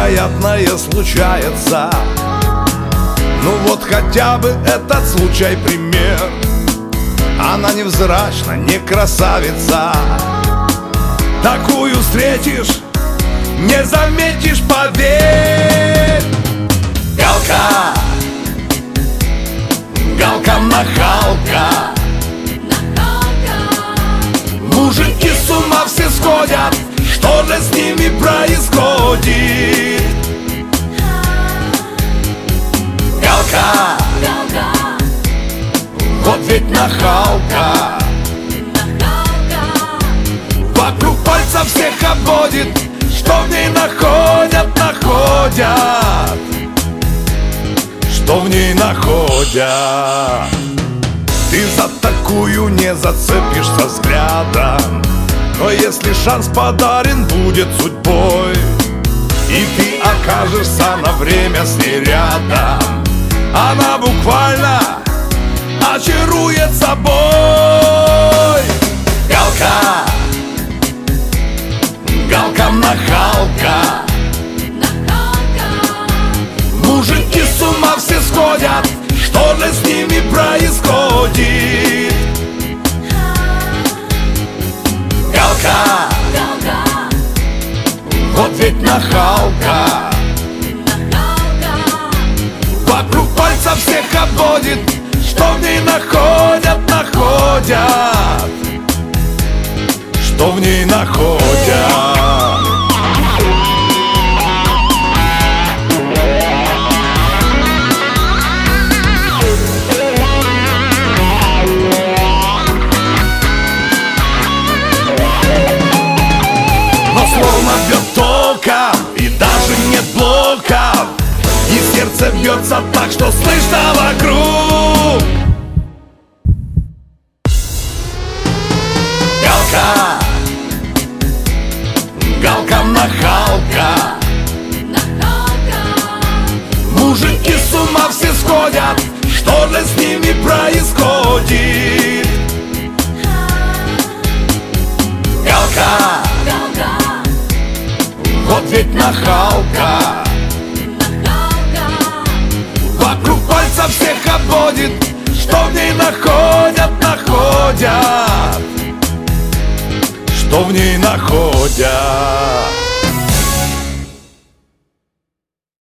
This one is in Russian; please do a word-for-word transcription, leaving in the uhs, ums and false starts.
невероятное случается. Ну вот хотя бы этот случай пример. Она невзрачна, не красавица. Такую встретишь, не заметишь, поверь. Галка, галка-нахалка. Мужики с ума все сходят, что же с ними происходит? Галка, вот ведь нахалка, вокруг пальца всех обводит, что в ней находят, находят, что в ней находят. Ты за такую не зацепишься взглядом, но если шанс подарен будет судьбой, и ты окажешься на время с ней рядом, она буквально очарует собой. Галка, галка-нахалка. Мужики с ума все сходят, что же с ними происходит? Галка, вот ведь нахалка, вокруг пальца всех обводит, что в ней находят, находят, что в ней находят. Словно бьет током, и даже нет блоков, и сердце бьется так, что слышно вокруг. Галка, галка-нахалка. Мужики с ума все сходят, что же с ними происходит? Галка, вот ведь нахалка, вокруг пальца всех обводит, что в ней находят, находят, что в ней находят.